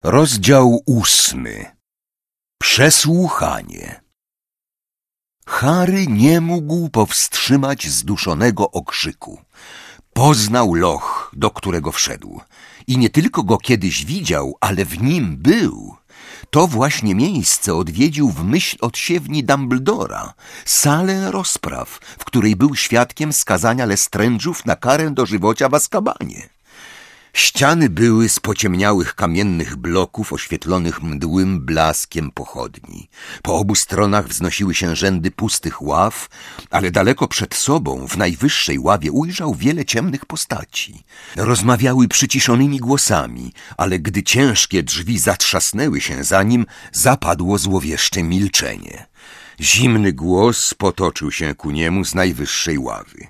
Rozdział 8. Przesłuchanie. Harry nie mógł powstrzymać zduszonego okrzyku. Poznał loch, do którego wszedł. I nie tylko go kiedyś widział, ale w nim był. To właśnie miejsce odwiedził w myśl odsiewni Dumbledora, salę rozpraw, w której był świadkiem skazania Lestrange'ów na karę dożywocia w Azkabanie. Ściany były z pociemniałych kamiennych bloków oświetlonych mdłym blaskiem pochodni. Po obu stronach wznosiły się rzędy pustych ław, ale daleko przed sobą, w najwyższej ławie, ujrzał wiele ciemnych postaci. Rozmawiały przyciszonymi głosami, ale gdy ciężkie drzwi zatrzasnęły się za nim, zapadło złowieszcze milczenie. Zimny głos potoczył się ku niemu z najwyższej ławy.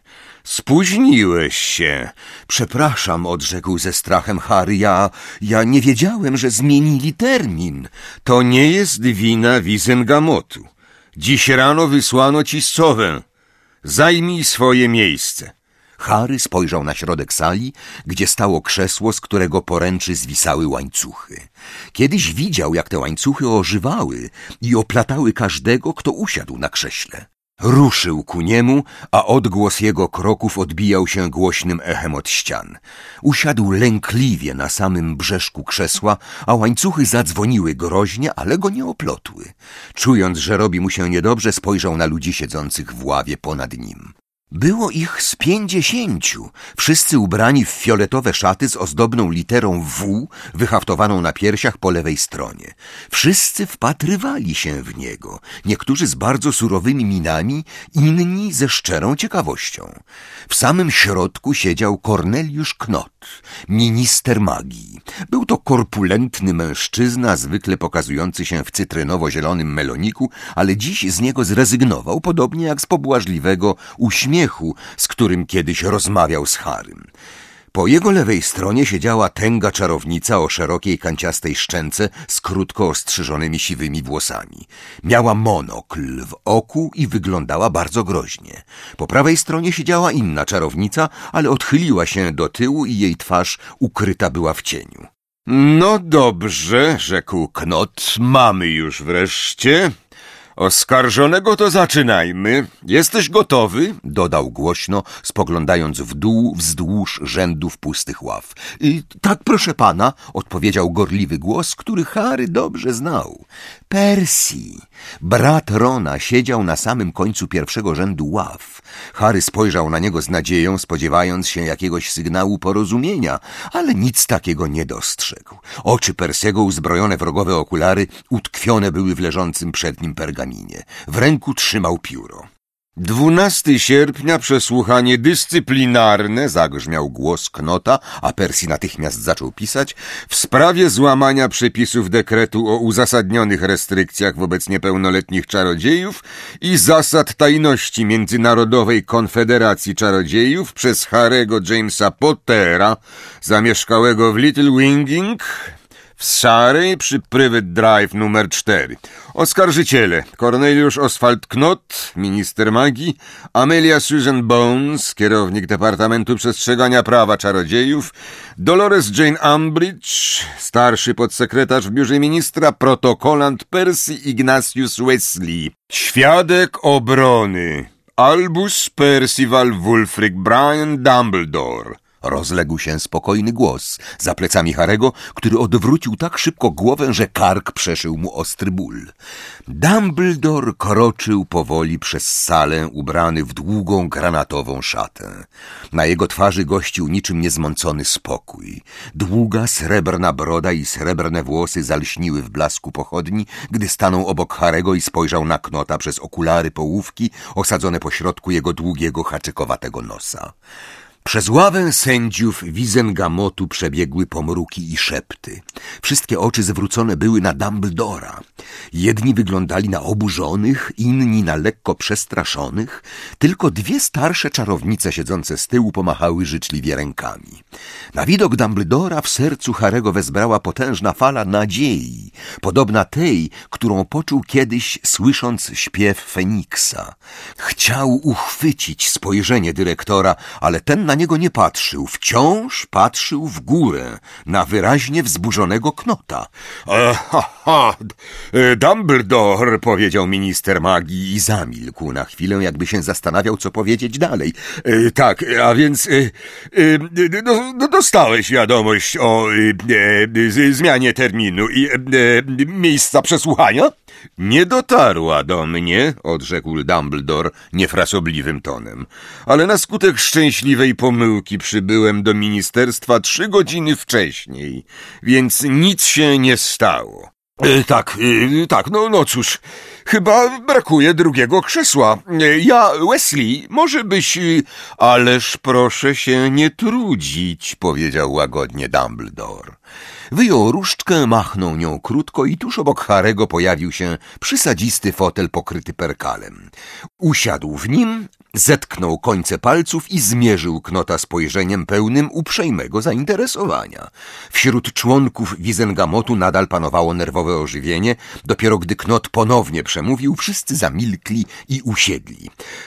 Spóźniłeś się. Przepraszam, odrzekł ze strachem Harry. Ja nie wiedziałem, że zmienili termin. To nie jest wina Wizengamotu. Dziś rano wysłano ci sowę. Zajmij swoje miejsce. Harry spojrzał na środek sali, gdzie stało krzesło, z którego poręczy zwisały łańcuchy. Kiedyś widział, jak te łańcuchy ożywały i oplatały każdego, kto usiadł na krześle. Ruszył ku niemu, a odgłos jego kroków odbijał się głośnym echem od ścian. Usiadł lękliwie na samym brzeszku krzesła, a łańcuchy zadzwoniły groźnie, ale go nie oplotły. Czując, że robi mu się niedobrze, spojrzał na ludzi siedzących w ławie ponad nim. Było ich z 50, wszyscy ubrani w fioletowe szaty z ozdobną literą W wyhaftowaną na piersiach po lewej stronie. Wszyscy wpatrywali się w niego, niektórzy z bardzo surowymi minami, inni ze szczerą ciekawością. W samym środku siedział Corneliusz Knott, minister magii. Był to korpulentny mężczyzna, zwykle pokazujący się w cytrynowo-zielonym meloniku, ale dziś z niego zrezygnował, podobnie jak z pobłażliwego uśmiechu, z którym kiedyś rozmawiał z Harrym. Po jego lewej stronie siedziała tęga czarownica o szerokiej, kanciastej szczęce z krótko ostrzyżonymi siwymi włosami. Miała monokl w oku i wyglądała bardzo groźnie. Po prawej stronie siedziała inna czarownica, ale odchyliła się do tyłu i jej twarz ukryta była w cieniu. No dobrze, rzekł Knott, mamy już wreszcie. Oskarżonego to zaczynajmy. Jesteś gotowy? Dodał głośno, spoglądając w dół wzdłuż rzędów pustych ław. Tak, proszę pana, odpowiedział gorliwy głos, który Harry dobrze znał. Percy, brat Rona, siedział na samym końcu pierwszego rzędu ław. Harry spojrzał na niego z nadzieją, spodziewając się jakiegoś sygnału porozumienia, ale nic takiego nie dostrzegł. Oczy Percy'ego, uzbrojone w rogowe okulary, utkwione były w leżącym przed nim pergaminie. W ręku trzymał pióro. 12 sierpnia przesłuchanie dyscyplinarne, zagrzmiał głos Knotta, a Percy natychmiast zaczął pisać, w sprawie złamania przepisów dekretu o uzasadnionych restrykcjach wobec niepełnoletnich czarodziejów i zasad tajności Międzynarodowej Konfederacji Czarodziejów przez Harry'ego Jamesa Pottera, zamieszkałego w Little Winging, w Surrey przy Privet Drive numer 4. Oskarżyciele: Corneliusz Oswald Knott, minister magii, Amelia Susan Bones, kierownik Departamentu Przestrzegania Prawa Czarodziejów, Dolores Jane Umbridge, starszy podsekretarz w biurze ministra, protokolant Percy Ignatius Wesley. Świadek obrony: Albus Percival Wulfric Brian Dumbledore. Rozległ się spokojny głos za plecami Harry'ego, który odwrócił tak szybko głowę, że kark przeszył mu ostry ból. Dumbledore kroczył powoli przez salę, ubrany w długą granatową szatę. Na jego twarzy gościł niczym niezmącony spokój. Długa, srebrna broda i srebrne włosy zalśniły w blasku pochodni, gdy stanął obok Harry'ego i spojrzał na Knotta przez okulary połówki osadzone pośrodku jego długiego, haczykowatego nosa. Przez ławę sędziów Wizengamotu przebiegły pomruki i szepty. Wszystkie oczy zwrócone były na Dumbledora. Jedni wyglądali na oburzonych, inni na lekko przestraszonych. Tylko dwie starsze czarownice siedzące z tyłu pomachały życzliwie rękami. Na widok Dumbledora w sercu Harry'ego wezbrała potężna fala nadziei, podobna tej, którą poczuł kiedyś, słysząc śpiew Feniksa. Chciał uchwycić spojrzenie dyrektora, ale ten na niego nie patrzył. Wciąż patrzył w górę, na wyraźnie wzburzonego Knota. Dumbledore, powiedział minister magii i zamilkł na chwilę, jakby się zastanawiał, co powiedzieć dalej. Tak, a więc dostałeś wiadomość o zmianie terminu i miejsca przesłuchania? Nie dotarła do mnie, odrzekł Dumbledore niefrasobliwym tonem, ale na skutek szczęśliwej pomyłki przybyłem do ministerstwa 3 godziny wcześniej, więc nic się nie stało. No cóż, chyba brakuje drugiego krzesła. Ja, Wesley, może byś... Ależ proszę się nie trudzić, powiedział łagodnie Dumbledore. Wyjął różdżkę, machnął nią krótko i tuż obok Harry'ego pojawił się przysadzisty fotel pokryty perkalem. Usiadł w nim, zetknął końce palców i zmierzył Knota spojrzeniem pełnym uprzejmego zainteresowania. Wśród członków Wizengamotu nadal panowało nerwowe ożywienie. Dopiero gdy Knot ponownie przemówił, wszyscy zamilkli i usiedli.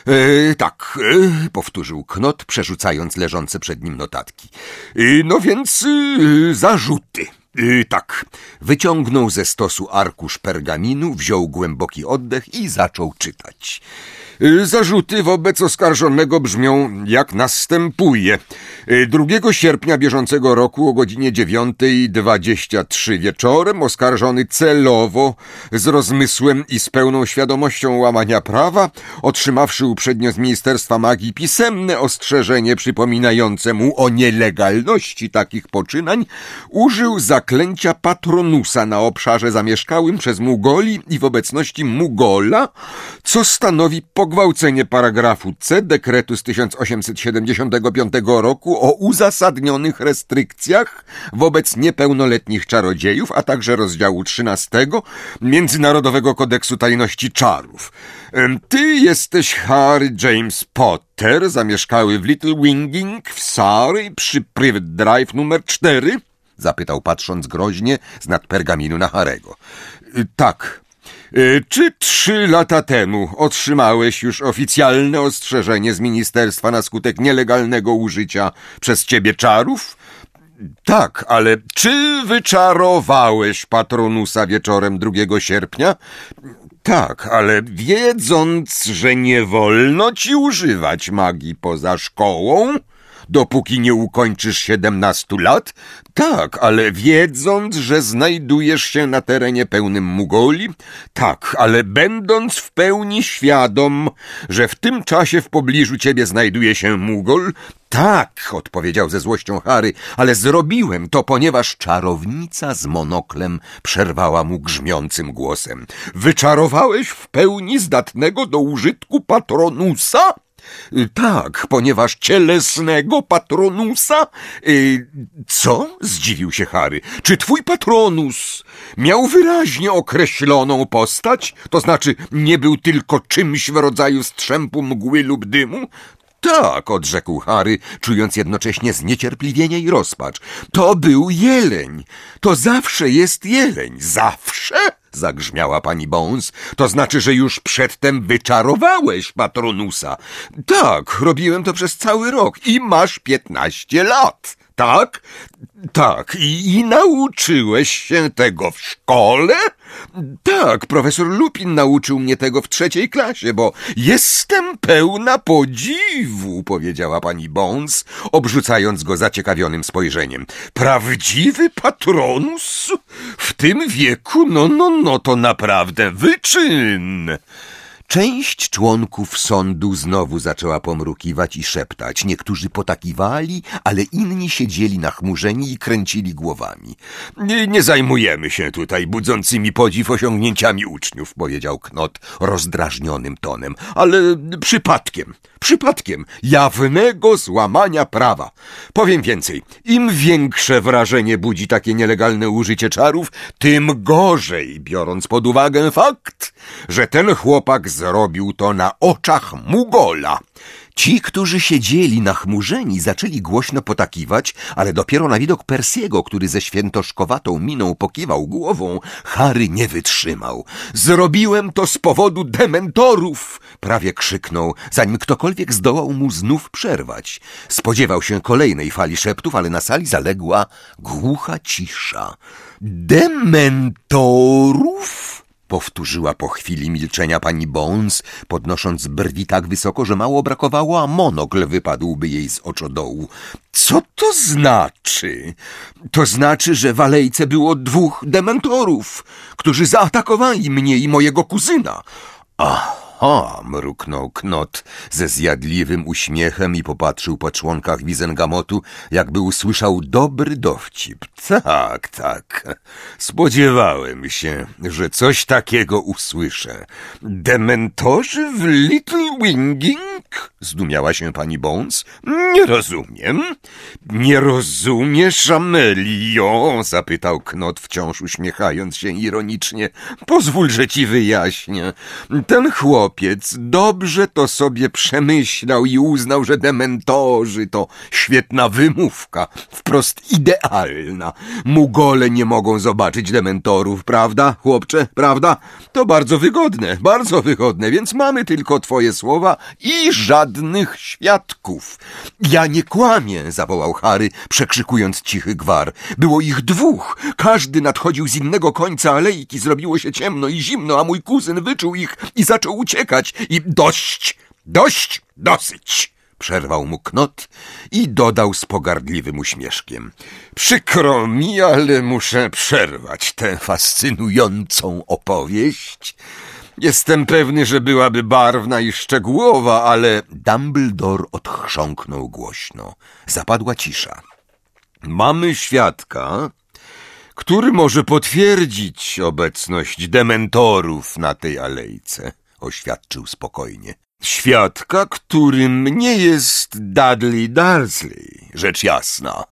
Powtórzył Knot, przerzucając leżące przed nim notatki. No więc zarzuty. Wyciągnął ze stosu arkusz pergaminu, wziął głęboki oddech i zaczął czytać. Zarzuty wobec oskarżonego brzmią jak następuje. 2 sierpnia bieżącego roku o godzinie 9:23 wieczorem oskarżony celowo, z rozmysłem i z pełną świadomością łamania prawa, otrzymawszy uprzednio z Ministerstwa Magii pisemne ostrzeżenie przypominające mu o nielegalności takich poczynań, użył zaklęcia Patronusa na obszarze zamieszkałym przez Mugoli i w obecności Mugola, co stanowi pogwałcenie paragrafu C dekretu z 1875 roku o uzasadnionych restrykcjach wobec niepełnoletnich czarodziejów, a także rozdziału 13 Międzynarodowego Kodeksu Tajności Czarów. Ty jesteś Harry James Potter, zamieszkały w Little Winging w Surrey przy Privet Drive numer 4? Zapytał, patrząc groźnie z nad pergaminu na Harry'ego. Tak. Czy 3 lata temu otrzymałeś już oficjalne ostrzeżenie z ministerstwa na skutek nielegalnego użycia przez ciebie czarów? Tak, ale czy wyczarowałeś Patronusa wieczorem 2 sierpnia? Tak, ale wiedząc, że nie wolno ci używać magii poza szkołą, dopóki nie ukończysz 17 lat? Tak, ale wiedząc, że znajdujesz się na terenie pełnym Mugoli? Tak, ale będąc w pełni świadom, że w tym czasie w pobliżu ciebie znajduje się Mugol? Tak, odpowiedział ze złością Harry, ale zrobiłem to, ponieważ czarownica z monoklem przerwała mu grzmiącym głosem. Wyczarowałeś w pełni zdatnego do użytku Patronusa? Tak, ponieważ cielesnego Patronusa? Co? Zdziwił się Harry. Czy twój Patronus miał wyraźnie określoną postać? To znaczy nie był tylko czymś w rodzaju strzępu mgły lub dymu? Tak, odrzekł Harry, czując jednocześnie zniecierpliwienie i rozpacz. To był jeleń. To zawsze jest jeleń. Zawsze? Zagrzmiała pani Bones. To znaczy, że już przedtem wyczarowałeś Patronusa. Tak, robiłem to przez cały rok i masz 15 lat. Tak? Tak. I nauczyłeś się tego w szkole? Tak, profesor Lupin nauczył mnie tego w 3. klasie, bo jestem pełna podziwu, powiedziała pani Bones, obrzucając go zaciekawionym spojrzeniem. Prawdziwy Patronus? W tym wieku? No, to naprawdę wyczyn. Część członków sądu znowu zaczęła pomrukiwać i szeptać. Niektórzy potakiwali, ale inni siedzieli nachmurzeni i kręcili głowami. Nie zajmujemy się tutaj budzącymi podziw osiągnięciami uczniów, powiedział Knot rozdrażnionym tonem, ale przypadkiem jawnego złamania prawa. Powiem więcej, im większe wrażenie budzi takie nielegalne użycie czarów, tym gorzej, biorąc pod uwagę fakt, że ten chłopak zrobił to na oczach Mugola. Ci, którzy siedzieli nachmurzeni, zaczęli głośno potakiwać, ale dopiero na widok Persiego, który ze świętoszkowatą miną pokiwał głową, Harry nie wytrzymał. Zrobiłem to z powodu dementorów! Prawie krzyknął, zanim ktokolwiek zdołał mu znów przerwać. Spodziewał się kolejnej fali szeptów, ale na sali zaległa głucha cisza. Dementorów? Powtórzyła po chwili milczenia pani Bones, podnosząc brwi tak wysoko, że mało brakowało, a monokl wypadłby jej z oczodołu. Co to znaczy? To znaczy, że w alejce było 2 dementorów, którzy zaatakowali mnie i mojego kuzyna. Aha, mruknął Knot ze zjadliwym uśmiechem i popatrzył po członkach Wizengamotu, jakby usłyszał dobry dowcip. Tak. Spodziewałem się, że coś takiego usłyszę. Dementorzy w Little Winging? Zdumiała się pani Bones. Nie rozumiem. Nie rozumiesz, Amelio? Zapytał Knot, wciąż uśmiechając się ironicznie. Pozwól, że ci wyjaśnię. Ten chłopiec dobrze to sobie przemyślał i uznał, że dementorzy to świetna wymówka, wprost idealna. Mugole nie mogą zobaczyć dementorów, prawda, chłopcze, prawda? To bardzo wygodne, więc mamy tylko twoje słowa i żadnych świadków. Ja nie kłamię, zawołał Harry, przekrzykując cichy gwar. Było ich 2, każdy nadchodził z innego końca alejki, zrobiło się ciemno i zimno, a mój kuzyn wyczuł ich i zaczął uciekać. I dosyć! Przerwał mu Knot i dodał z pogardliwym uśmieszkiem. Przykro mi, ale muszę przerwać tę fascynującą opowieść. Jestem pewny, że byłaby barwna i szczegółowa, ale... Dumbledore odchrząknął głośno. Zapadła cisza. Mamy świadka, który może potwierdzić obecność dementorów na tej alejce, oświadczył spokojnie. Świadka, którym nie jest Dudley Dursley, rzecz jasna.